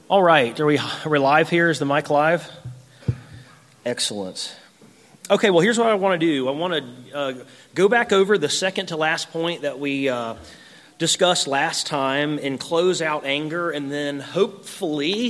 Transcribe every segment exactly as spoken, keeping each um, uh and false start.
All right, are we, are we live here? Is the mic live? Excellent. Okay, well, here's what I want to do. I want to uh, go back over the second to last point that we uh, discussed last time and close out anger, and then hopefully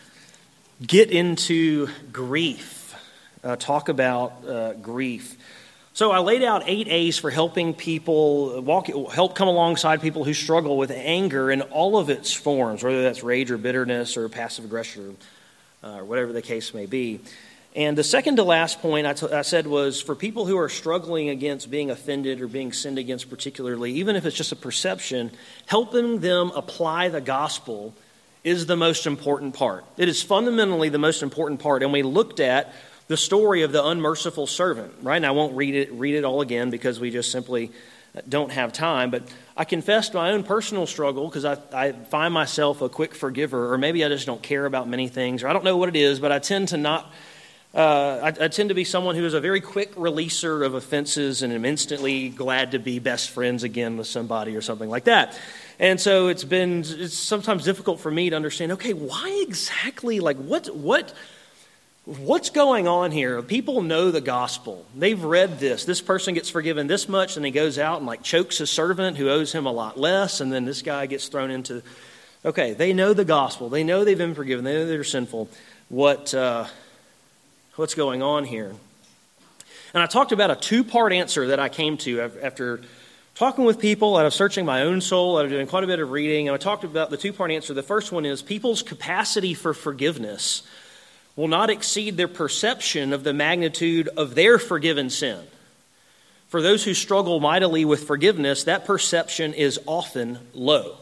get into grief, uh, talk about uh, grief. So I laid out eight A's for helping people, walk, help come alongside people who struggle with anger in all of its forms, whether that's rage or bitterness or passive aggression or uh, whatever the case may be. And the second to last point I, t- I said was for people who are struggling against being offended or being sinned against particularly, even if it's just a perception, helping them apply the gospel is the most important part. It is fundamentally the most important part. And we looked at the story of the unmerciful servant, right? And I won't read it read it all again because we just simply don't have time. But I confessed my own personal struggle because I, I find myself a quick forgiver, or maybe I just don't care about many things, or I don't know what it is, but I tend to not, uh, I, I tend to be someone who is a very quick releaser of offenses and am instantly glad to be best friends again with somebody or something like that. And so it's been, it's sometimes difficult for me to understand, okay, why exactly, like what, what, What's going on here? People know the gospel. They've read this. This person gets forgiven this much, and he goes out and like chokes a servant who owes him a lot less, and then this guy gets thrown into... Okay, they know the gospel. They know they've been forgiven. They know they're sinful. What uh, what's going on here? And I talked about a two-part answer that I came to after talking with people, out of searching my own soul, out of doing quite a bit of reading, and I talked about the two-part answer. The first one is people's capacity for forgiveness will not exceed their perception of the magnitude of their forgiven sin. For those who struggle mightily with forgiveness, that perception is often low.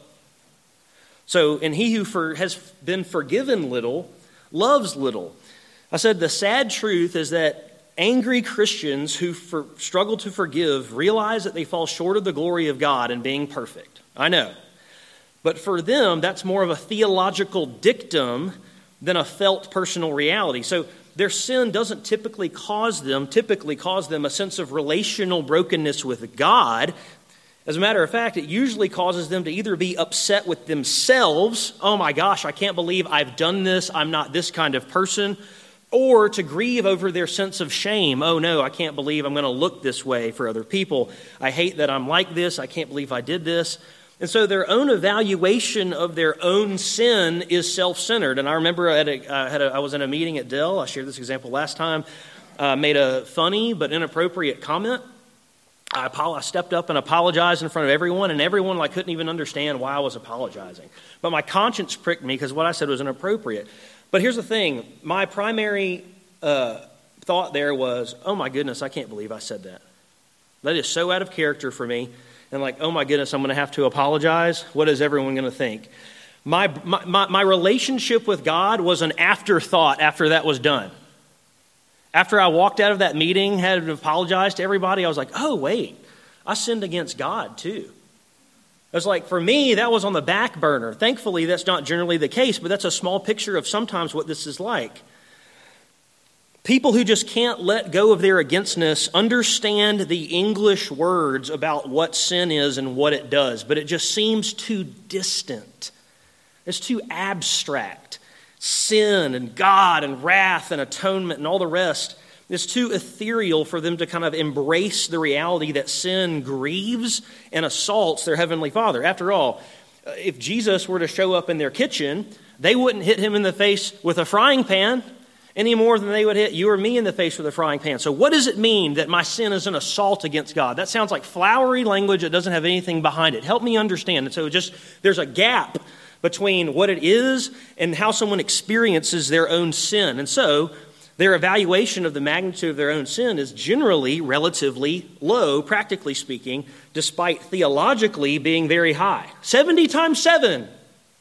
So, and he who for, has been forgiven little, loves little. I said the sad truth is that angry Christians who for, struggle to forgive realize that they fall short of the glory of God in being perfect. I know. But for them, that's more of a theological dictum than a felt personal reality. So their sin doesn't typically cause them, typically cause them a sense of relational brokenness with God. As a matter of fact, it usually causes them to either be upset with themselves, oh my gosh, I can't believe I've done this, I'm not this kind of person, or to grieve over their sense of shame. Oh no, I can't believe I'm going to look this way for other people. I hate that I'm like this, I can't believe I did this. And so their own evaluation of their own sin is self-centered. And I remember I, had a, I, had a, I was in a meeting at Dell. I shared this example last time. I uh, made a funny but inappropriate comment. I, apo- I stepped up and apologized in front of everyone, and everyone like couldn't even understand why I was apologizing. But my conscience pricked me because what I said was inappropriate. But here's the thing. My primary uh, thought there was, oh my goodness, I can't believe I said that. That is so out of character for me. And like, oh my goodness, I'm going to have to apologize. What is everyone going to think? My, my my my relationship with God was an afterthought after that was done. After I walked out of that meeting, had to apologize to everybody, I was like, oh wait, I sinned against God too. It was like, for me, that was on the back burner. Thankfully, that's not generally the case, but that's a small picture of sometimes what this is like. People who just can't let go of their againstness understand the English words about what sin is and what it does, but it just seems too distant. It's too abstract. Sin and God and wrath and atonement and all the rest is too ethereal for them to kind of embrace the reality that sin grieves and assaults their Heavenly Father. After all, if Jesus were to show up in their kitchen, they wouldn't hit him in the face with a frying pan any more than they would hit you or me in the face with a frying pan. So what does it mean that my sin is an assault against God? That sounds like flowery language that doesn't have anything behind it. Help me understand. And so just there's a gap between what it is and how someone experiences their own sin. And so their evaluation of the magnitude of their own sin is generally relatively low, practically speaking, despite theologically being very high. seventy times seven,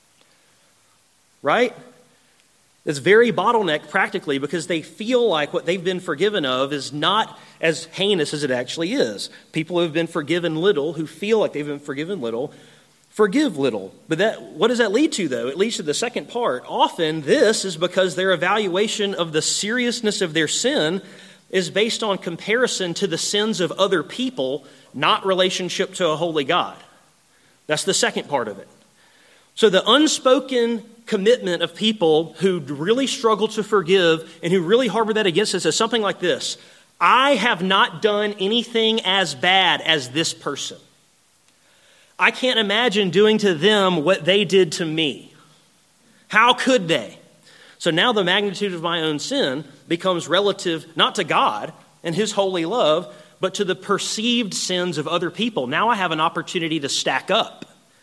right? It's very bottleneck practically because they feel like what they've been forgiven of is not as heinous as it actually is. People who have been forgiven little, who feel like they've been forgiven little, forgive little. But that, what does that lead to, though? It leads to the second part. Often this is because their evaluation of the seriousness of their sin is based on comparison to the sins of other people, not relationship to a holy God. That's the second part of it. So the unspoken commitment of people who really struggle to forgive and who really harbor that against us is something like this. I have not done anything as bad as this person. I can't imagine doing to them what they did to me. How could they? So now the magnitude of my own sin becomes relative not to God and his holy love, but to the perceived sins of other people. Now I have an opportunity to stack up.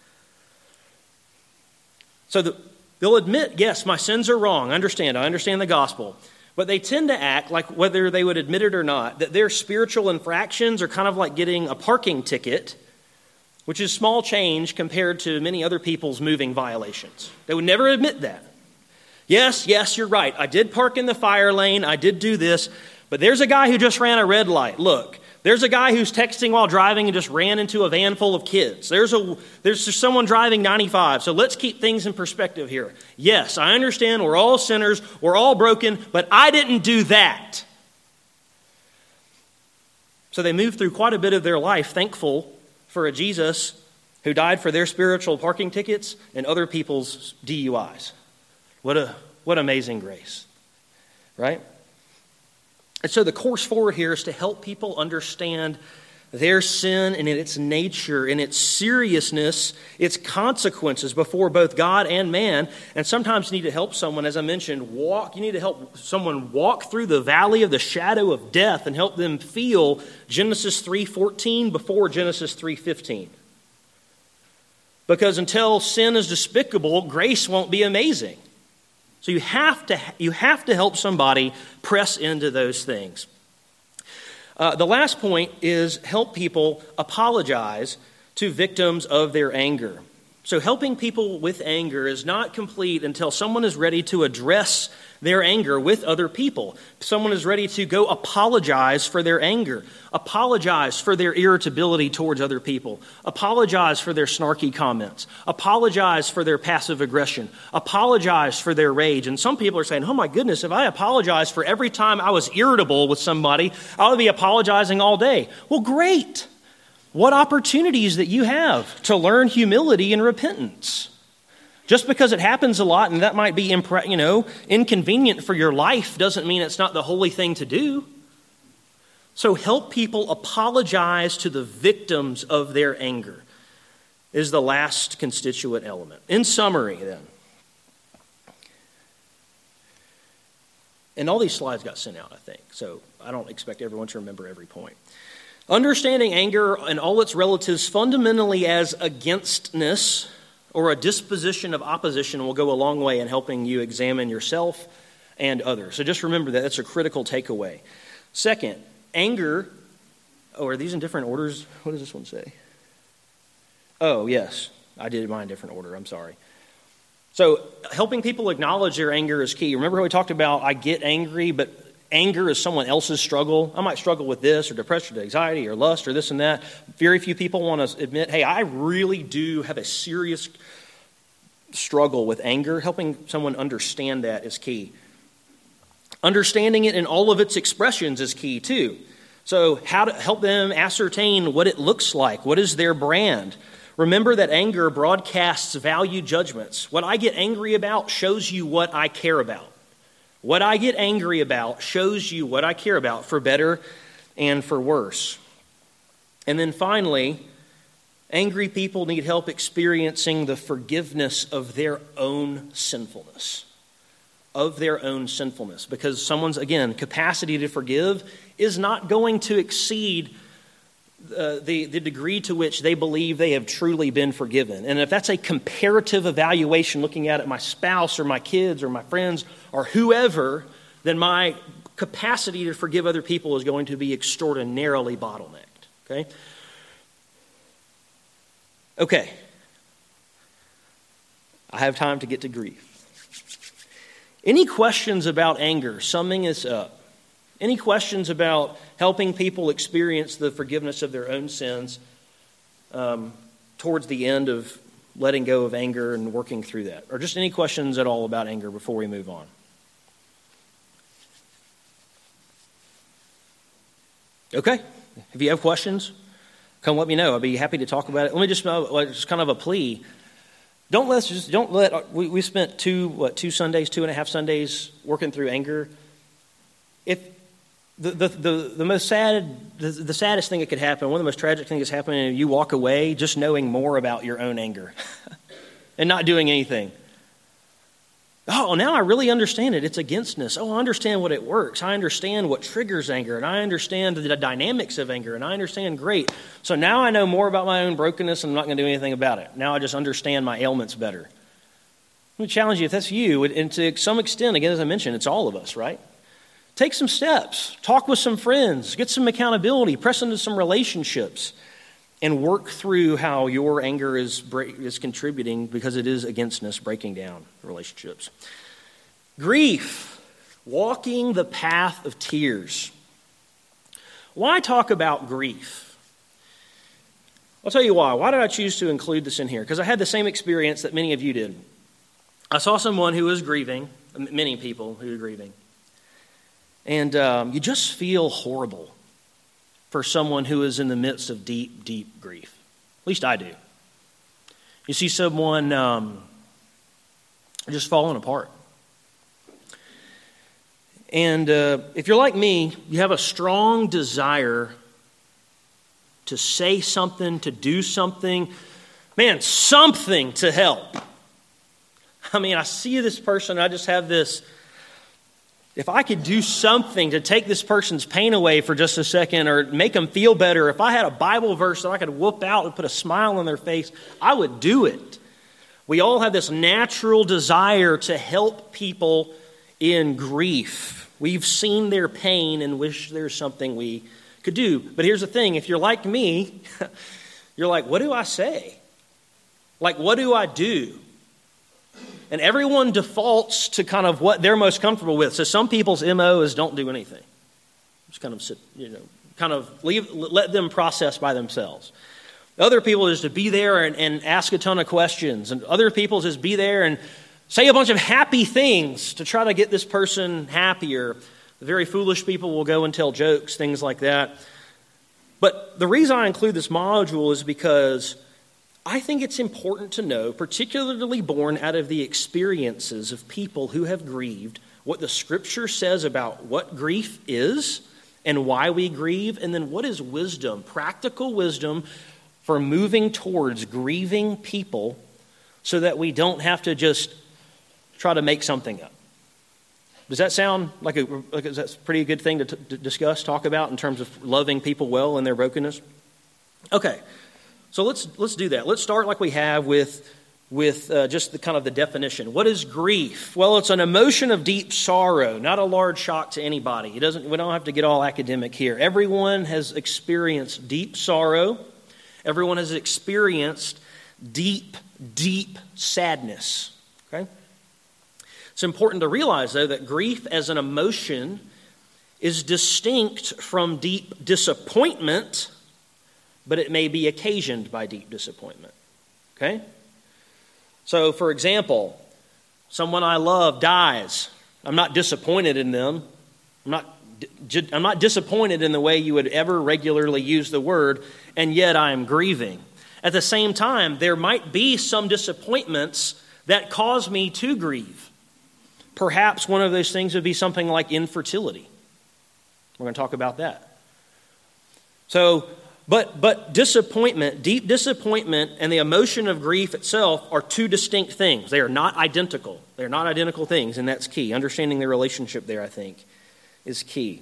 So the, they'll admit, yes, my sins are wrong. I understand. I understand the gospel. But they tend to act like, whether they would admit it or not, that their spiritual infractions are kind of like getting a parking ticket, which is small change compared to many other people's moving violations. They would never admit that. Yes, yes, you're right. I did park in the fire lane. I did do this. But there's a guy who just ran a red light. Look, there's a guy who's texting while driving and just ran into a van full of kids. There's a there's someone driving ninety-five. So let's keep things in perspective here. Yes, I understand we're all sinners. We're all broken. But I didn't do that. So they move through quite a bit of their life thankful for a Jesus who died for their spiritual parking tickets and other people's D U Is. What a what amazing grace, right? And so the course forward here is to help people understand their sin and its nature and its seriousness, its consequences before both God and man. And sometimes you need to help someone, as I mentioned, walk. You need to help someone walk through the valley of the shadow of death and help them feel Genesis three fourteen before Genesis three fifteen. Because until sin is despicable, grace won't be amazing. So you have to you have to help somebody press into those things. Uh, the last point is help people apologize to victims of their anger. So helping people with anger is not complete until someone is ready to address their anger with other people. Someone is ready to go apologize for their anger. Apologize for their irritability towards other people. Apologize for their snarky comments. Apologize for their passive aggression. Apologize for their rage. And some people are saying, oh my goodness, if I apologize for every time I was irritable with somebody, I would be apologizing all day. Well, great. What opportunities that you have to learn humility and repentance. Just because it happens a lot and that might be impre- you know, inconvenient for your life doesn't mean it's not the holy thing to do. So help people apologize to the victims of their anger is the last constituent element. In summary, then, and all these slides got sent out, I think, so I don't expect everyone to remember every point. Understanding anger and all its relatives fundamentally as againstness or a disposition of opposition will go a long way in helping you examine yourself and others. So just remember that. That's a critical takeaway. Second, anger. Oh, are these in different orders? What does this one say? Oh, yes. I did mine in different order. I'm sorry. So helping people acknowledge their anger is key. Remember how we talked about I get angry, but anger is someone else's struggle. I might struggle with this or depression or anxiety or lust or this and that. Very few people want to admit, hey, I really do have a serious struggle with anger. Helping someone understand that is key. Understanding it in all of its expressions is key too. So how to help them ascertain what it looks like. What is their brand? Remember that anger broadcasts value judgments. What I get angry about shows you what I care about. What I get angry about shows you what I care about, for better and for worse. And then finally, angry people need help experiencing the forgiveness of their own sinfulness. Of their own sinfulness. Because someone's, again, capacity to forgive is not going to exceed Uh, the, the degree to which they believe they have truly been forgiven. And if that's a comparative evaluation, looking at it, my spouse or my kids or my friends or whoever, then my capacity to forgive other people is going to be extraordinarily bottlenecked. Okay? Okay. I have time to get to grief. Any questions about anger, summing this up? Any questions about helping people experience the forgiveness of their own sins um, towards the end of letting go of anger and working through that? Or just any questions at all about anger before we move on? Okay. If you have questions, come let me know. I'd be happy to talk about it. Let me just, uh, just kind of a plea. Don't let's just don't let we, we spent two what two Sundays, two and a half Sundays working through anger. If the the the, the most sad the, the saddest thing that could happen, one of the most tragic things that's happening, is you walk away just knowing more about your own anger and not doing anything. Oh, now I really understand it. It's againstness. Oh, I understand what it works. I understand what triggers anger, and I understand the dynamics of anger, and I understand great. So now I know more about my own brokenness, and I'm not going to do anything about it. Now I just understand my ailments better. Let me challenge you, if that's you, and to some extent, again, as I mentioned, it's all of us, right? Take some steps. Talk with some friends. Get some accountability. Press into some relationships. And work through how your anger is break, is contributing, because it is againstness, breaking down relationships. Grief, walking the path of tears. Why talk about grief? I'll tell you why. Why did I choose to include this in here? Because I had the same experience that many of you did. I saw someone who was grieving, many people who were grieving, and um, you just feel horrible for someone who is in the midst of deep, deep grief. At least I do. You see someone um, just falling apart. And uh, if you're like me, you have a strong desire to say something, to do something, man, something to help. I mean, I see this person, I just have this, if I could do something to take this person's pain away for just a second or make them feel better, if I had a Bible verse that I could whoop out and put a smile on their face, I would do it. We all have this natural desire to help people in grief. We've seen their pain and wish there's something we could do. But here's the thing, if you're like me, you're like, what do I say? Like, what do I do? And everyone defaults to kind of what they're most comfortable with. So some people's M O is don't do anything. Just kind of sit, you know, kind of leave, let them process by themselves. Other people is to be there and, and ask a ton of questions. And other people is be there and say a bunch of happy things to try to get this person happier. The very foolish people will go and tell jokes, things like that. But the reason I include this module is because I think it's important to know, particularly born out of the experiences of people who have grieved, what the Scripture says about what grief is and why we grieve, and then what is wisdom, practical wisdom for moving towards grieving people so that we don't have to just try to make something up. Does that sound like a, like that's a pretty good thing to, t- to discuss, talk about in terms of loving people well in their brokenness? Okay. So let's let's do that. Let's start like we have with, with uh, just the kind of the definition. What is grief? Well, it's an emotion of deep sorrow, not a large shock to anybody. It doesn't. We don't have to get all academic here. Everyone has experienced deep sorrow. Everyone has experienced deep, deep sadness. Okay? It's important to realize, though, that grief as an emotion is distinct from deep disappointment, but it may be occasioned by deep disappointment. Okay? So, for example, someone I love dies. I'm not disappointed in them. I'm not, I'm not disappointed in the way you would ever regularly use the word, and yet I am grieving. At the same time, there might be some disappointments that cause me to grieve. Perhaps one of those things would be something like infertility. We're going to talk about that. So, But but disappointment, deep disappointment, and the emotion of grief itself are two distinct things. They are not identical. They are not identical things, and that's key. Understanding the relationship there, I think, is key.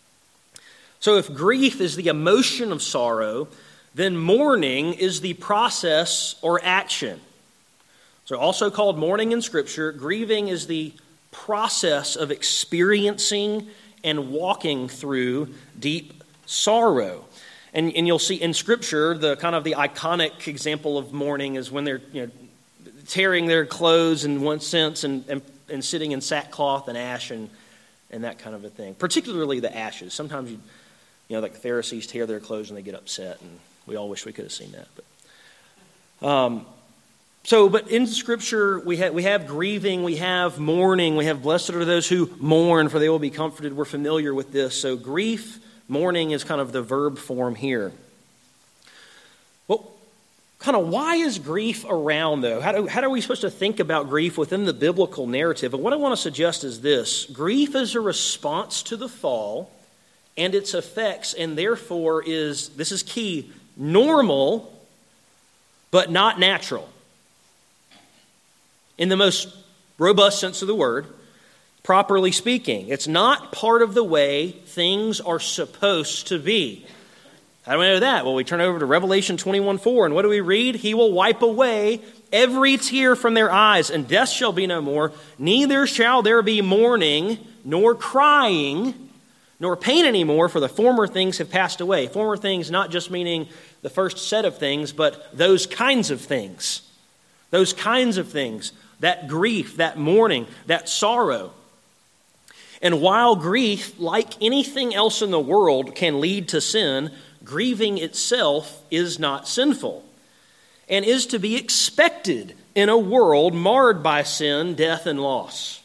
So if grief is the emotion of sorrow, then mourning is the process or action. So also called mourning in Scripture, grieving is the process of experiencing and walking through deep sorrow. And, and you'll see in Scripture, the kind of the iconic example of mourning is when they're, you know, tearing their clothes in one sense and, and, and sitting in sackcloth and ash and, and that kind of a thing. Particularly the ashes. Sometimes, you, you know, like the Pharisees tear their clothes and they get upset, and we all wish we could have seen that. But, um, so, but in Scripture, we have, we have grieving, we have mourning, we have blessed are those who mourn, for they will be comforted. We're familiar with this. So grief, mourning is kind of the verb form here. Well, kind of why is grief around, though? How, do, how are we supposed to think about grief within the biblical narrative? And what I want to suggest is this. Grief is a response to the fall and its effects, and therefore is, this is key, normal, but not natural. In the most robust sense of the word, properly speaking, it's not part of the way things are supposed to be. How do we know that? Well, we turn over to Revelation twenty-one four, and what do we read? He will wipe away every tear from their eyes, and death shall be no more. Neither shall there be mourning, nor crying, nor pain anymore, for the former things have passed away. Former things not just meaning the first set of things, but those kinds of things. Those kinds of things. That grief, that mourning, that sorrow. And while grief, like anything else in the world, can lead to sin, grieving itself is not sinful and is to be expected in a world marred by sin, death, and loss.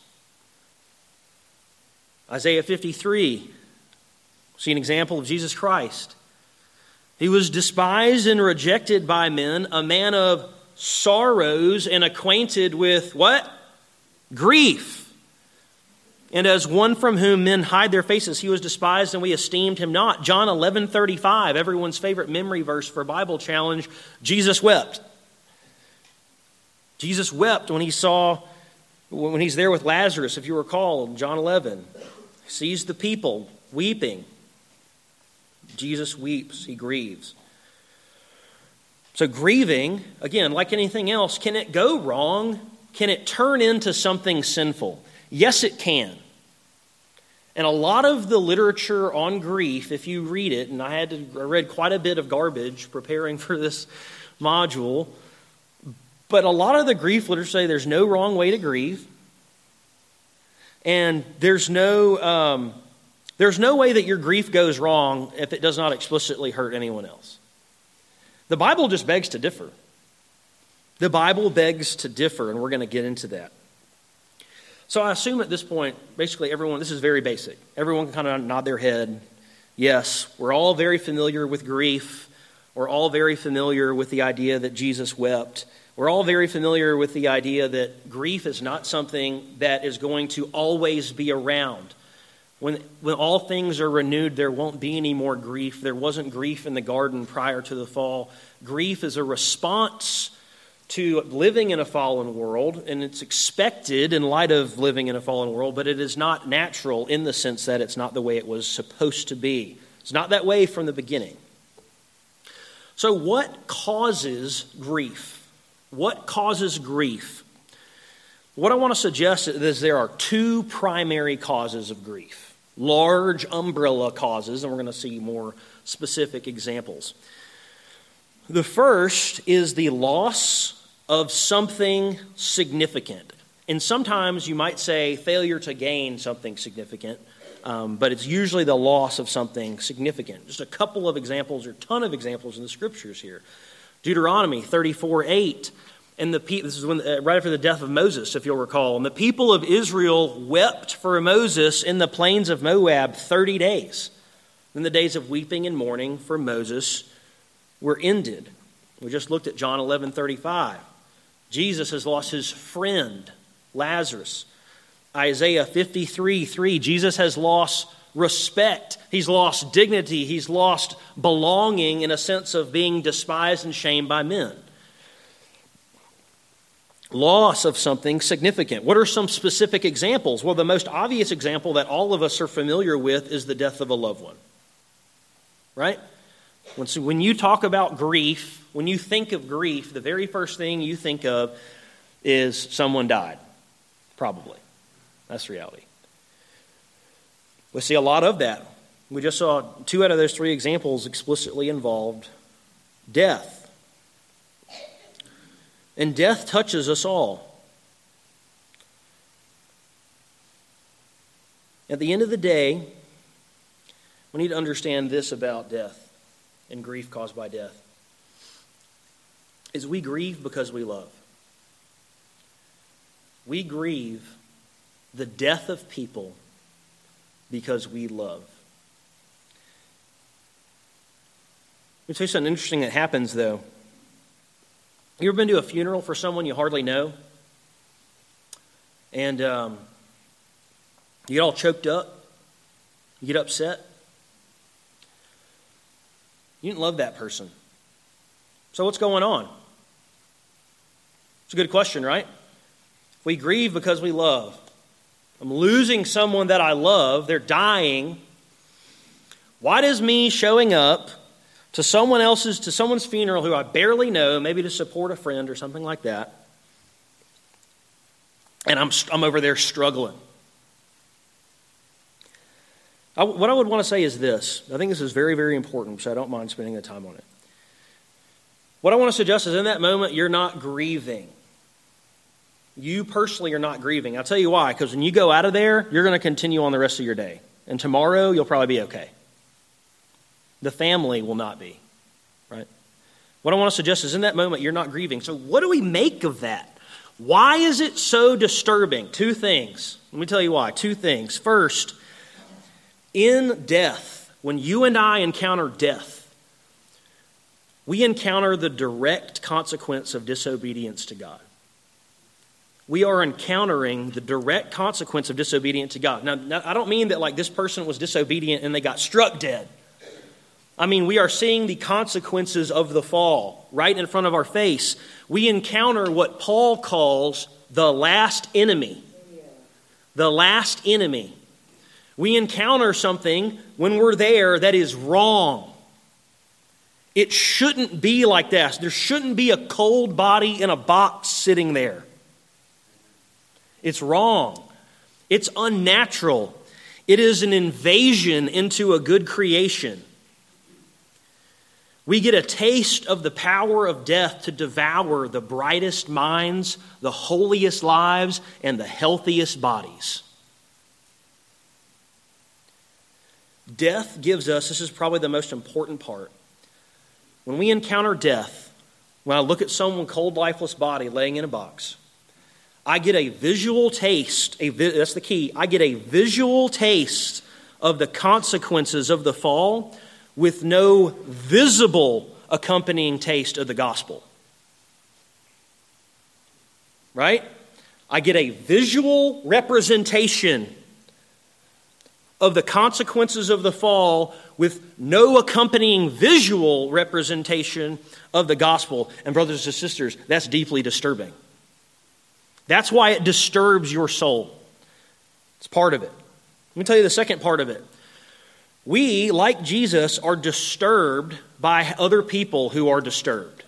Isaiah fifty-three, see an example of Jesus Christ. He was despised and rejected by men, a man of sorrows and acquainted with what? Grief. And as one from whom men hide their faces, he was despised and we esteemed him not. John eleven thirty-five, everyone's favorite memory verse for Bible challenge, Jesus wept. Jesus wept when he saw, when he's there with Lazarus, if you recall, John eleven. He sees the people weeping. Jesus weeps, he grieves. So grieving, again, like anything else, can it go wrong? Can it turn into something sinful? Yes, it can. And a lot of the literature on grief, if you read it, and I had to I read quite a bit of garbage preparing for this module, but a lot of the grief literature say there's no wrong way to grieve, and there's no um, there's no way that your grief goes wrong if it does not explicitly hurt anyone else. The Bible just begs to differ. The Bible begs to differ, and we're going to get into that. So I assume at this point, basically everyone, this is very basic. Everyone can kind of nod their head. Yes, we're all very familiar with grief. We're all very familiar with the idea that Jesus wept. We're all very familiar with the idea that grief is not something that is going to always be around. When, when all things are renewed, there won't be any more grief. There wasn't grief in the garden prior to the fall. Grief is a response to living in a fallen world, and it's expected in light of living in a fallen world, but it is not natural in the sense that it's not the way it was supposed to be. It's not that way from the beginning. So what causes grief? What causes grief? What I want to suggest is there are two primary causes of grief. Large umbrella causes, and we're going to see more specific examples. The first is the loss of something significant. And sometimes you might say failure to gain something significant, um, but it's usually the loss of something significant. Just a couple of examples, or a ton of examples in the scriptures here. Deuteronomy thirty-four eight, and the pe- this is when uh, right after the death of Moses, if you'll recall, and the people of Israel wept for Moses in the plains of Moab thirty days. Then the days of weeping and mourning for Moses were ended. We just looked at John eleven thirty-five. Jesus has lost his friend, Lazarus. Isaiah fifty-three three, Jesus has lost respect. He's lost dignity. He's lost belonging in a sense of being despised and shamed by men. Loss of something significant. What are some specific examples? Well, the most obvious example that all of us are familiar with is the death of a loved one. Right? When, so when you talk about grief, when you think of grief, the very first thing you think of is someone died. Probably. That's reality. We see a lot of that. We just saw two out of those three examples explicitly involved death. And death touches us all. At the end of the day, we need to understand this about death and grief caused by death. Is we grieve because we love. We grieve the death of people because we love. Let me tell you something interesting that happens, though. You ever been to a funeral for someone you hardly know? And um, you get all choked up? You get upset? You didn't love that person. So what's going on? It's a good question, right? We grieve because we love. I'm losing someone that I love. They're dying. Why does me showing up to someone else's, to someone's funeral who I barely know, maybe to support a friend or something like that, and I'm I'm over there struggling? I, what I would want to say is this. I think this is very, very important, so I don't mind spending the time on it. What I want to suggest is in that moment, you're not grieving. You personally are not grieving. I'll tell you why. Because when you go out of there, you're going to continue on the rest of your day. And tomorrow, you'll probably be okay. The family will not be. Right? What I want to suggest is in that moment, you're not grieving. So what do we make of that? Why is it so disturbing? Two things. Let me tell you why. Two things. First, in death, when you and I encounter death, we encounter the direct consequence of disobedience to God. We are encountering the direct consequence of disobedience to God. Now, now, I don't mean that like this person was disobedient and they got struck dead. I mean, we are seeing the consequences of the fall right in front of our face. We encounter what Paul calls the last enemy. The last enemy. We encounter something when we're there that is wrong. It shouldn't be like this. There shouldn't be a cold body in a box sitting there. It's wrong. It's unnatural. It is an invasion into a good creation. We get a taste of the power of death to devour the brightest minds, the holiest lives, and the healthiest bodies. Death gives us, this is probably the most important part. When we encounter death, when I look at someone cold, lifeless body laying in a box, I get a visual taste, a, that's the key, I get a visual taste of the consequences of the fall with no visible accompanying taste of the gospel. Right? I get a visual representation of the consequences of the fall with no accompanying visual representation of the gospel. And brothers and sisters, that's deeply disturbing. That's why it disturbs your soul. It's part of it. Let me tell you the second part of it. We, like Jesus, are disturbed by other people who are disturbed.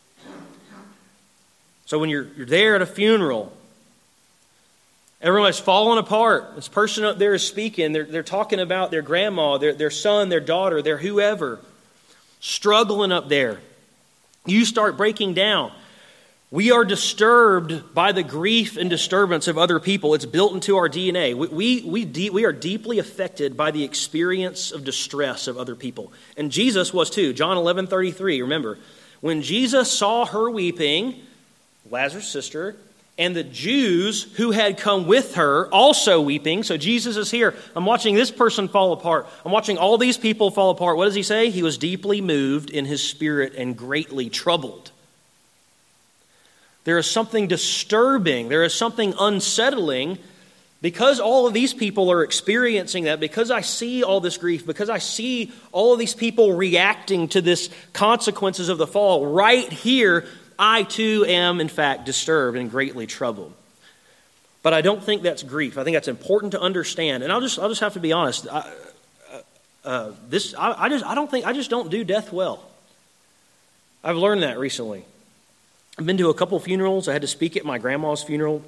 So when you're, you're there at a funeral, everyone's falling apart. This person up there is speaking. They're, they're talking about their grandma, their, their son, their daughter, their whoever. Struggling up there. You start breaking down. We are disturbed by the grief and disturbance of other people. It's built into our D N A. We, we, we, de- we are deeply affected by the experience of distress of other people. And Jesus was too. John eleven thirty-three, remember. When Jesus saw her weeping, Lazarus' sister, and the Jews who had come with her also weeping. So Jesus is here. I'm watching this person fall apart. I'm watching all these people fall apart. What does he say? He was deeply moved in his spirit and greatly troubled. There is something disturbing. There is something unsettling because all of these people are experiencing that, because I see all this grief, because I see all of these people reacting to this consequences of the fall. Right here, I too am, in fact, disturbed and greatly troubled. But I don't think that's grief. I think that's important to understand. And I'll just, I'll just have to be honest. I, uh, uh, this, I, I just, I don't think, I just don't do death well. I've learned that recently. I've been to a couple funerals. I had to speak at my grandma's funeral.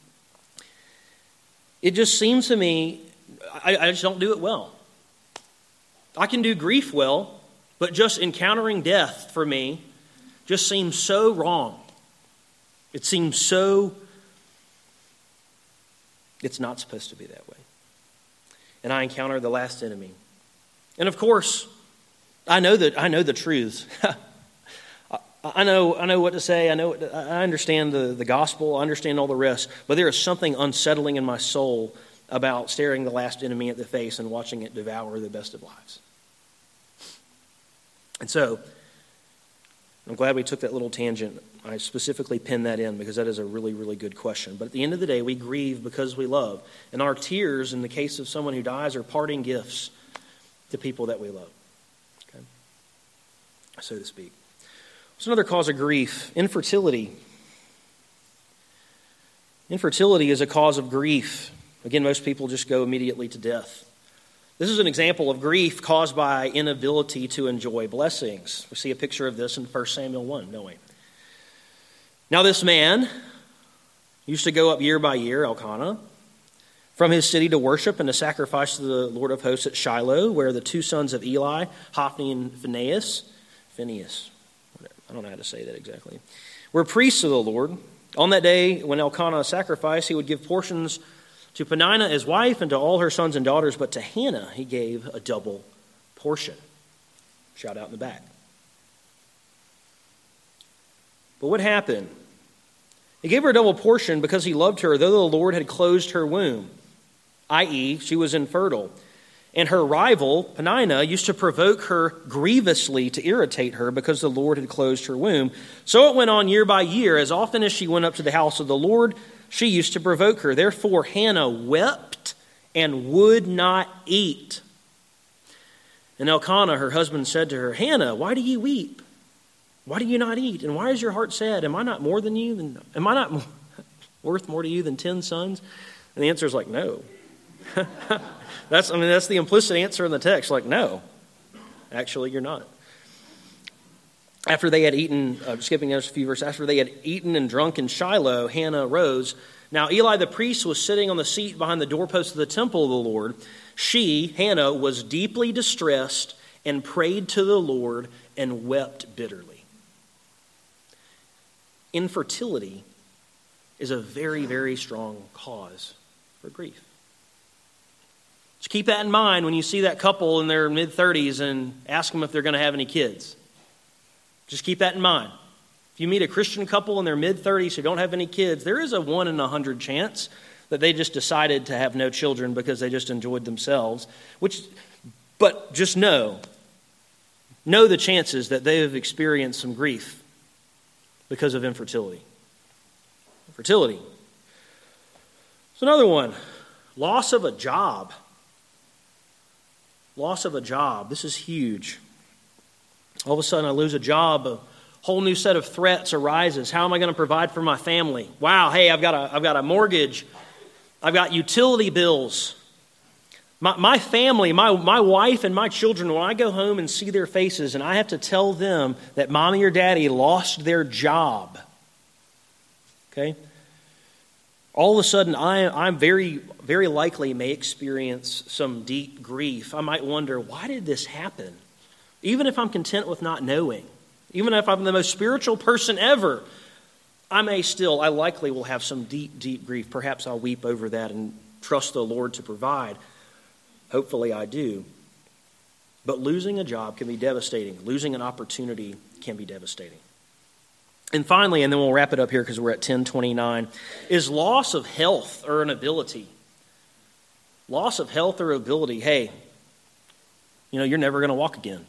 It just seems to me, I, I just don't do it well. I can do grief well, but just encountering death for me just seems so wrong. It seems so, it's not supposed to be that way. And I encounter the last enemy. And of course, I know that I know the truths. I know I know what to say. I know I understand the, the gospel. I understand all the rest. But there is something unsettling in my soul about staring the last enemy at the face and watching it devour the best of lives. And so, I'm glad we took that little tangent. I specifically pinned that in because that is a really, really good question. But at the end of the day, we grieve because we love. And our tears, in the case of someone who dies, are parting gifts to people that we love. Okay? So to speak. What's another cause of grief? Infertility. Infertility is a cause of grief. Again, most people just go immediately to death. This is an example of grief caused by inability to enjoy blessings. We see a picture of this in First Samuel one, don't we? Now this man used to go up year by year, Elkanah, from his city to worship and to sacrifice to the Lord of hosts at Shiloh, where the two sons of Eli, Hophni and Phinehas, Phineas, I don't know how to say that exactly, were priests of the Lord. On that day, when Elkanah sacrificed, he would give portions to Peninnah, his wife, and to all her sons and daughters, but to Hannah he gave a double portion. Shout out in the back. But what happened? He gave her a double portion because he loved her, though the Lord had closed her womb, that is, she was infertile. And her rival, Peninnah, used to provoke her grievously to irritate her because the Lord had closed her womb. So it went on year by year. As often as she went up to the house of the Lord, she used to provoke her. Therefore Hannah wept and would not eat. And Elkanah, her husband, said to her, Hannah, why do you weep? Why do you not eat? And why is your heart sad? Am I not more than you? Than, am I not more, worth more to you than ten sons? And the answer is like, no. That's, I mean, that's the implicit answer in the text. Like, no, actually, you're not. After they had eaten, uh, skipping a few verses, after they had eaten and drunk in Shiloh, Hannah rose. Now Eli the priest was sitting on the seat behind the doorpost of the temple of the Lord. She, Hannah, was deeply distressed and prayed to the Lord and wept bitterly. Infertility is a very, very strong cause for grief. Just keep that in mind when you see that couple in their mid-thirties and ask them if they're going to have any kids. Just keep that in mind. If you meet a Christian couple in their mid-thirties who don't have any kids, there is a one in a hundred chance that they just decided to have no children because they just enjoyed themselves. Which, but just know, know the chances that they have experienced some grief because of infertility. Infertility. So another one, loss of a job. Loss of a job. This is huge. All of a sudden I lose a job. A whole new set of threats arises. How am I going to provide for my family? Wow, hey, I've got a, I've got a mortgage. I've got utility bills. My, my family, my, my wife and my children, when I go home and see their faces and I have to tell them that mommy or daddy lost their job, okay? All of a sudden, I, I'm very, very likely may experience some deep grief. I might wonder, why did this happen? Even if I'm content with not knowing, even if I'm the most spiritual person ever, I may still, I likely will have some deep, deep grief. Perhaps I'll weep over that and trust the Lord to provide. Hopefully I do. But losing a job can be devastating. Losing an opportunity can be devastating. And finally, and then we'll wrap it up here because we're at ten twenty-nine, is loss of health or an ability. Loss of health or ability. Hey, you know, you're never going to walk again.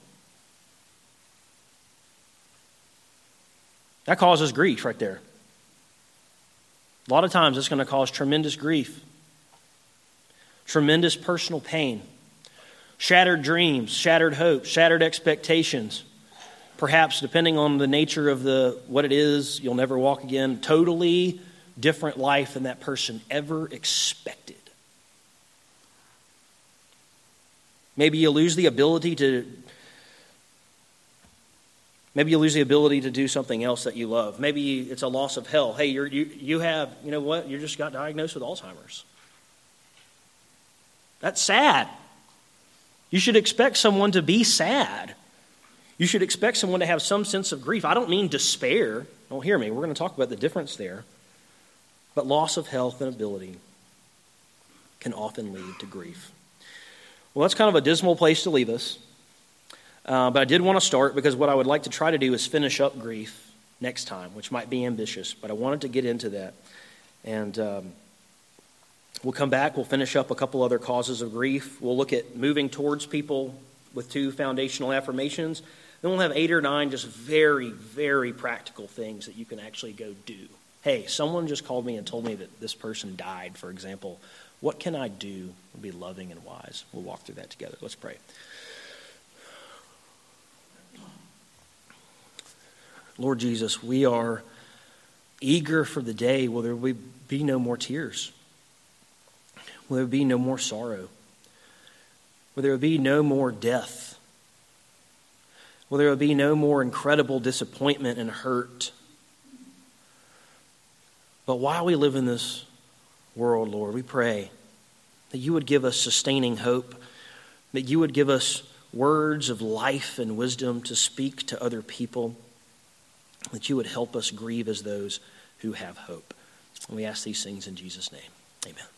That causes grief right there. A lot of times it's going to cause tremendous grief, tremendous personal pain, shattered dreams, shattered hopes, shattered expectations. Perhaps, depending on the nature of the what it is, you'll never walk again. Totally different life than that person ever expected. Maybe you lose the ability to Maybe you lose the ability to do something else that you love. Maybe it's a loss of health. Hey, you're, you you have, you know what? You just got diagnosed with Alzheimer's. That's sad. You should expect someone to be sad. You should expect someone to have some sense of grief. I don't mean despair. Don't hear me. We're going to talk about the difference there. But loss of health and ability can often lead to grief. Well, that's kind of a dismal place to leave us. Uh, but I did want to start because what I would like to try to do is finish up grief next time, which might be ambitious. But I wanted to get into that. And um, we'll come back. We'll finish up a couple other causes of grief. We'll look at moving towards people with two foundational affirmations. Then we'll have eight or nine just very, very practical things that you can actually go do. Hey, someone just called me and told me that this person died, for example. What can I do to be loving and wise? We'll walk through that together. Let's pray. Lord Jesus, we are eager for the day where there will be no more tears, where there will be no more sorrow, where there will be no more death, where there will be no more incredible disappointment and hurt. But while we live in this world, Lord, we pray that you would give us sustaining hope, that you would give us words of life and wisdom to speak to other people, that you would help us grieve as those who have hope. And we ask these things in Jesus' name. Amen.